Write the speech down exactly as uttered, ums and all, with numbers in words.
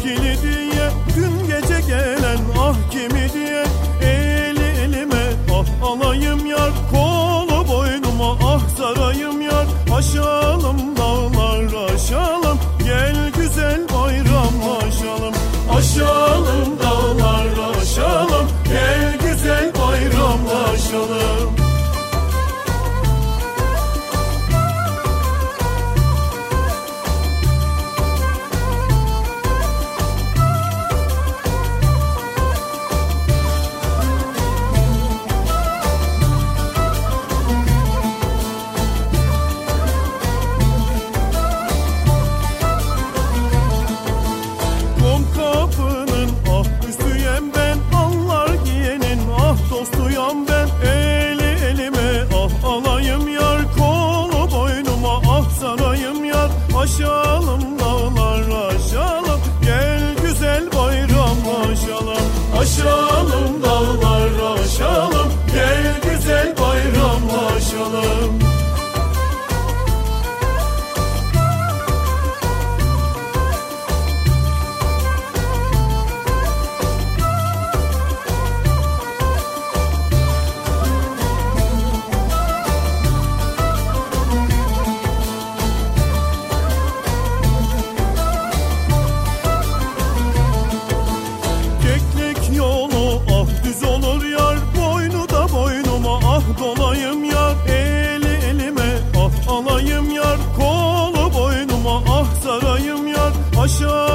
kili diye, dün gece gelen ah kimi diye. Eli elime ah alayım yar, kolu boynuma ah sarayım yar. Aşalım dağlar aşalım, gel güzel bayramlaşalım. Aşalım dağlar aşalım, gel güzel bayramlaşalım. Dostuyam ben, eli elime ah alayım yar, kolu boynuma ah sarayım yar. Aşalım dağlar aşalım, gel güzel bayramlaşalım. Aşalım dağlar aşalım, gel güzel bayramlaşalım. Dolayım yar, eli elime ah alayım yar, kolu boynuma ah sarayım yar. Aşağı